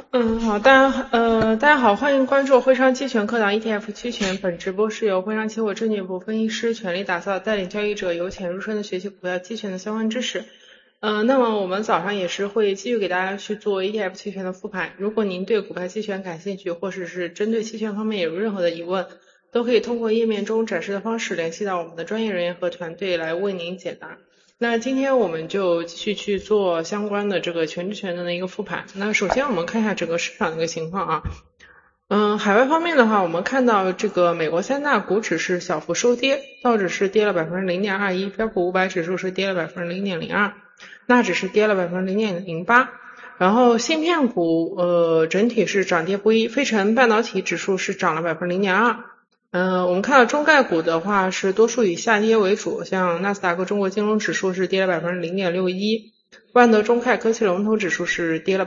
好，大家好，欢迎关注汇商期权课堂 ETF 期权。本直播是由汇商期货证券部分析师全力打造，带领交易者由浅入深的学习股票期权的相关知识。那么我们早上也是会继续给大家去做 ETF 期权的复盘。如果您对股票期权感兴趣，或者是针对期权方面有任何的疑问，都可以通过页面中展示的方式联系到我们的专业人员和团队来为您解答。那今天我们就继续去做相关的这个全职权的一个复盘。那首先我们看一下整个市场的一个情况啊。海外方面的话，我们看到这个美国三大股指是小幅收跌，道指是跌了 0.21%， 标普500指数是跌了 0.02%， 纳指是跌了 0.08%。然后芯片股整体是涨跌不一，费城半导体指数是涨了 0.2%。我们看到中概股的话是多数以下跌为主，像纳斯达克中国金融指数是跌了 0.61%， 万德中概科技龙头指数是跌了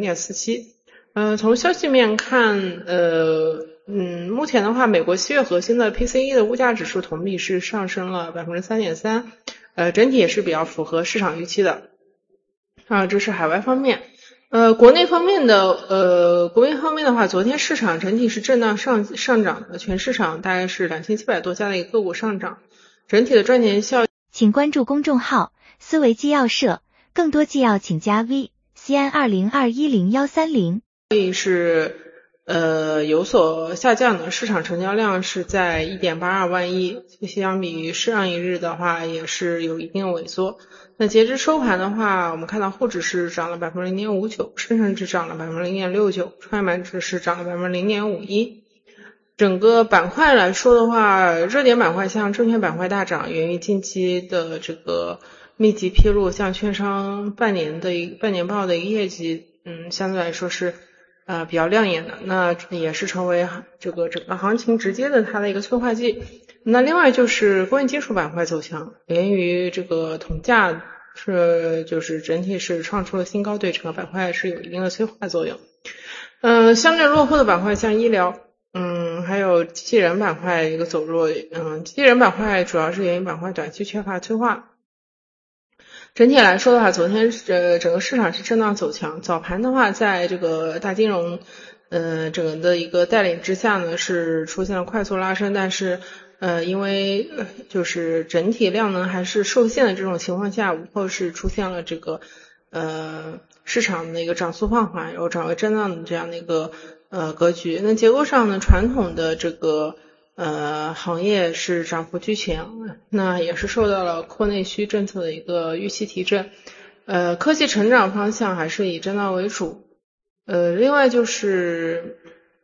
0.47%。从消息面看，目前的话，美国7月核心的 PCE 的物价指数同比是上升了 3.3%， 整体也是比较符合市场预期的。这是海外方面。国内方面的话，昨天市场整体是震荡上涨的，全市场大概是2700多家的一个个股上涨，整体的赚钱效应。 请关注公众号思维纪要社，更多纪要请加 V CN20210130。 是有所下降的，市场成交量是在 1.82 万亿，相比于上一日的话也是有一定萎缩。那截至收盘的话，我们看到沪指是涨了 0.59%， 深成指涨了 0.69%， 创业板指是涨了 0.51%。整个板块来说的话，热点板块像证券板块大涨，源于近期的这个密集披露，像券商半年报的一个业绩，相对来说是比较亮眼的，那也是成为这个整个行情直接的它的一个催化剂。那另外就是工业金属板块走强，源于这个铜价就是整体是创出了新高，对整个板块是有一定的催化作用。相对落后的板块像医疗，还有机器人板块一个走弱，机器人板块主要是源于板块短期缺乏催化。整体来说的话，昨天整个市场是震荡走强，早盘的话在这个大金融整个的一个带领之下呢，是出现了快速拉升，但是因为就是整体量能还是受限的这种情况下，午后是出现了这个市场的一个涨速放缓，然后转为震荡的这样的一个格局。那结构上呢，传统的这个行业是涨幅居前，那也是受到了扩内需政策的一个预期提振。科技成长方向还是以震荡为主。另外就是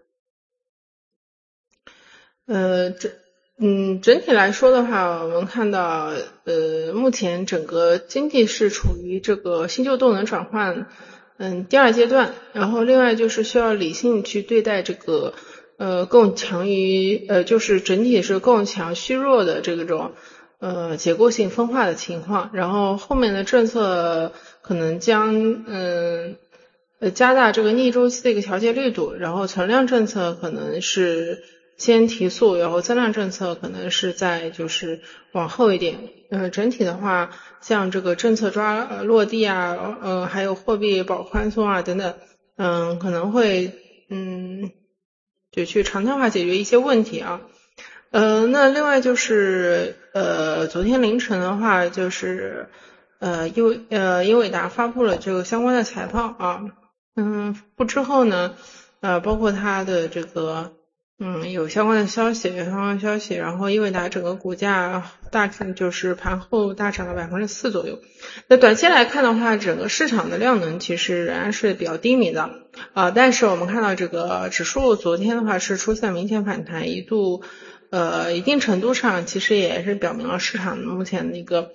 整体来说的话，我们看到目前整个经济是处于这个新旧动能转换第二阶段，然后另外就是需要理性去对待这个更强于就是整体是更强虚弱的这种结构性分化的情况，然后后面的政策可能将加大这个逆周期的一个调节力度，然后存量政策可能是先提速，然后增量政策可能是在就是往后一点。整体的话，像这个政策落地啊，还有货币保宽松啊等等，可能会就去常态化解决一些问题啊。那另外就是昨天凌晨的话，就是英伟达发布了这个相关的财报啊。发布之后呢，包括它的这个有相关的消息，然后英伟达整个股价就是盘后大涨了 4% 左右。那短期来看的话，整个市场的量能其实仍然是比较低迷的但是我们看到这个指数昨天的话是出现明显反弹，一度一定程度上其实也是表明了市场目前的一个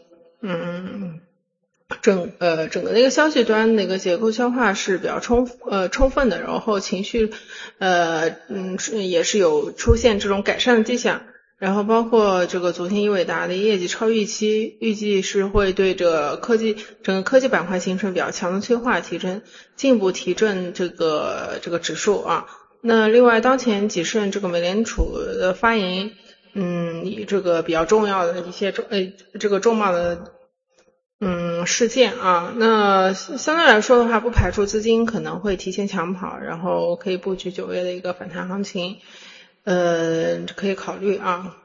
整个的一个消息端的一个结构消化是比较充分的，然后情绪也是有出现这种改善的迹象，然后包括这个昨天英伟达的业绩超预期，预计是会对整个科技板块形成比较强的催化进一步提振这个指数啊。那另外当前几胜这个美联储的发言这个比较重要的一些这个重磅的事件啊。那相对来说的话，不排除资金可能会提前抢跑，然后可以布局9月的一个反弹行情，可以考虑啊。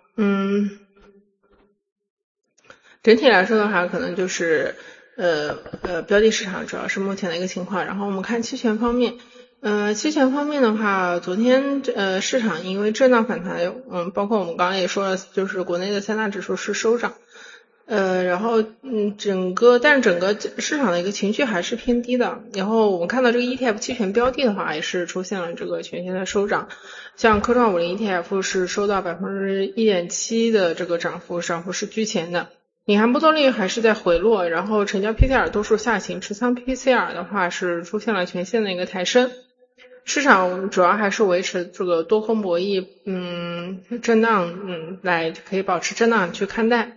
整体来说的话，可能就是标的市场主要是目前的一个情况。然后我们看期权方面，期权方面的话，昨天市场因为震荡反弹，包括我们刚刚也说了，就是国内的3大指数是收涨。然后整个市场的一个情绪还是偏低的。然后我们看到这个 ETF 期权标的的话，也是出现了这个全线的收涨。像科创50 ETF 是收到 1.7% 的这个涨幅是居前的。隐含波动率还是在回落，然后成交 PCR 多数下行，持仓 PCR 的话是出现了全线的一个抬升。市场主要还是维持这个多空博弈，震荡，可以保持震荡去看待。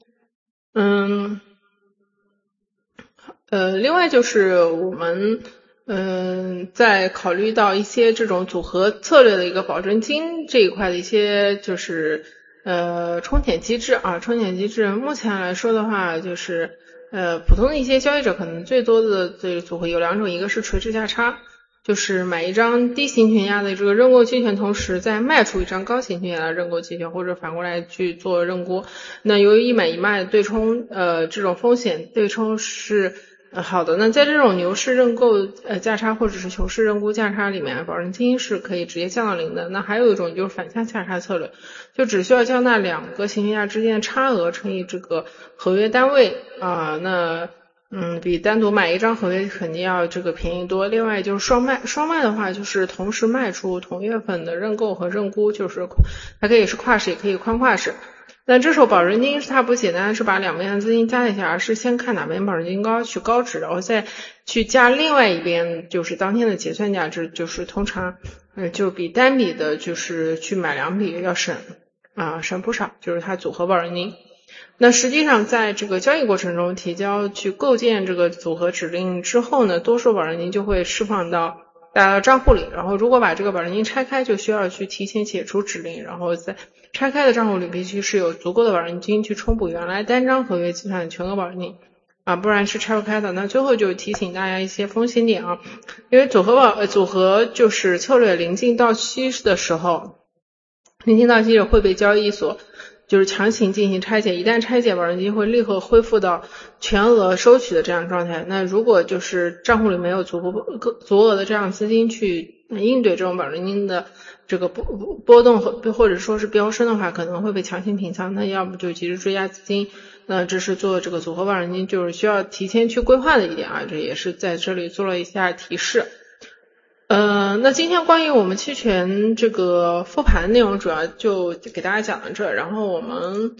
另外就是我们在考虑到一些这种组合策略的一个保证金这一块的一些就是冲险机制啊，冲险机制目前来说的话，就是普通的一些交易者可能最多的这个组合有2种，一个是垂直价差，就是买一张低行权压的这个认购期权，同时再卖出一张高行权压的认购期权，或者反过来去做认沽。那由于一买一卖对冲，这种风险对冲是好的。那在这种牛市认购价差或者是熊市认沽价差里面，保证金是可以直接降到0的。那还有一种就是反向价差策略，就只需要将那2个行权价之间的差额乘以这个合约单位那比单独买一张合约肯定要这个便宜多。另外就是双卖的话，就是同时卖出同月份的认购和认沽，就是它可以是跨市也可以宽跨市。那这时候保证金它不简单是把两边的资金加在一起，而是先看哪边保证金高取高值，然后再去加另外一边就是当天的结算价值，就是通常就比单笔的就是去买2笔要省不少，就是它组合保证金。那实际上在这个交易过程中提交去构建这个组合指令之后呢，多数保证金就会释放到大家的账户里，然后如果把这个保证金拆开，就需要去提前解除指令，然后在拆开的账户里必须是有足够的保证金去充补原来单张合约计算的全额保证金不然是拆不开的。那最后就提醒大家一些风险点因为组合就是策略临近到期的时候会被交易所就是强行进行拆解，一旦拆解保证金会立刻恢复到全额收取的这样状态。那如果就是账户里没有足额的这样资金去应对这种保证金的这个波动或者说是飙升的话，可能会被强行平仓，那要不就及时追加资金。那这是做这个组合保证金就是需要提前去规划的一点这也是在这里做了一下提示。那今天关于我们期权这个复盘内容主要就给大家讲到这，然后我们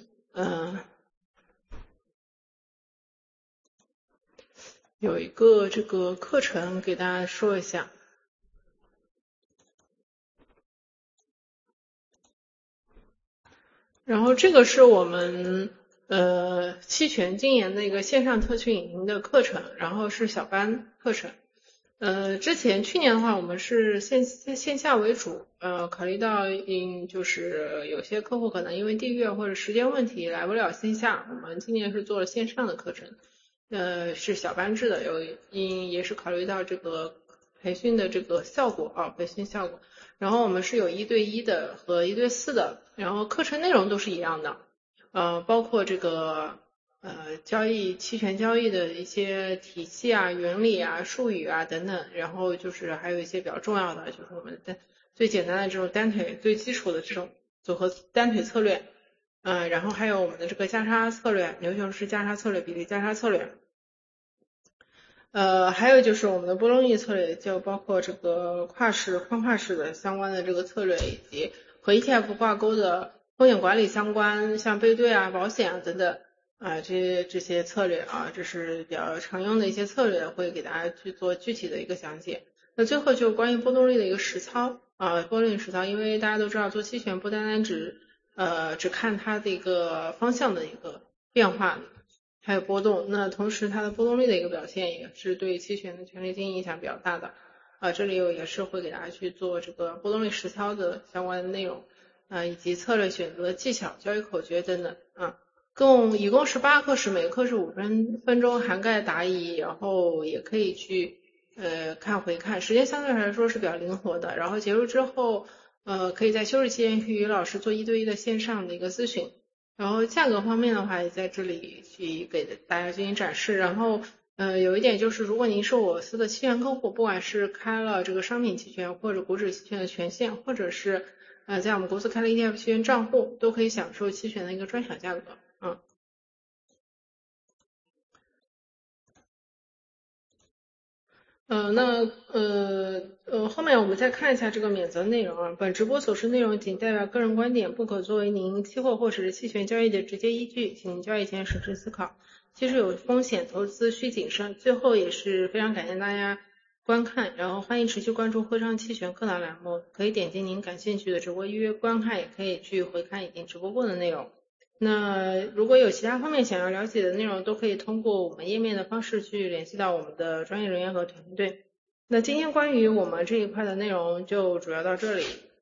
有一个这个课程给大家说一下。然后这个是我们期权精研的一个线上特训营的课程，然后是小班课程。去年的话我们是线下为主，考虑到就是有些客户可能因为地域或者时间问题来不了线下，我们今年是做了线上的课程，是小班制的，也是考虑到这个培训的这个效果培训效果。然后我们是有1对1的和1对4的，然后课程内容都是一样的，包括这个期权交易的一些体系原理术语等等，然后就是还有一些比较重要的，就是我们的最简单的这种单腿最基础的这种组合单腿策略，然后还有我们的这个价差策略、牛熊市价差策略、比例价差策略。还有就是我们的波动率策略，就包括这个宽跨式的相关的这个策略，以及和 ETF 挂钩的风险管理相关，像背对保险等等这些策略这是比较常用的一些策略，会给大家去做具体的一个讲解。那最后就关于波动率的一个实操波动率实操，因为大家都知道做期权不单单只看它的一个方向的一个变化，还有波动，那同时它的波动率的一个表现也是对期权的权利金影响比较大的这里也是会给大家去做这个波动率实操的相关的内容以及策略选择技巧、交易口诀等等一共是8课时，每个课是5分钟，涵盖答疑，然后也可以去看回看，时间相对来说是比较灵活的。然后结束之后，可以在休息期间去与老师做1对1的线上的一个咨询。然后价格方面的话，也在这里去给大家进行展示。然后有一点就是，如果您是我司的期权客户，不管是开了这个商品期权或者股指期权的权限，或者是在我们公司开了 ETF 期权账户，都可以享受期权的一个专享价格。后面我们再看一下这个免责内容啊。本直播所示内容仅代表个人观点，不可作为您期货或者是期权交易的直接依据，请您交易前审慎思考。其实有风险，投资需谨慎。最后也是非常感谢大家观看，然后欢迎持续关注汇商期权课堂栏目，可以点击您感兴趣的直播预约观看，也可以去回看已经直播过的内容。那如果有其他方面想要了解的内容，都可以通过我们页面的方式去联系到我们的专业人员和团队。那今天关于我们这一块的内容就主要到这里，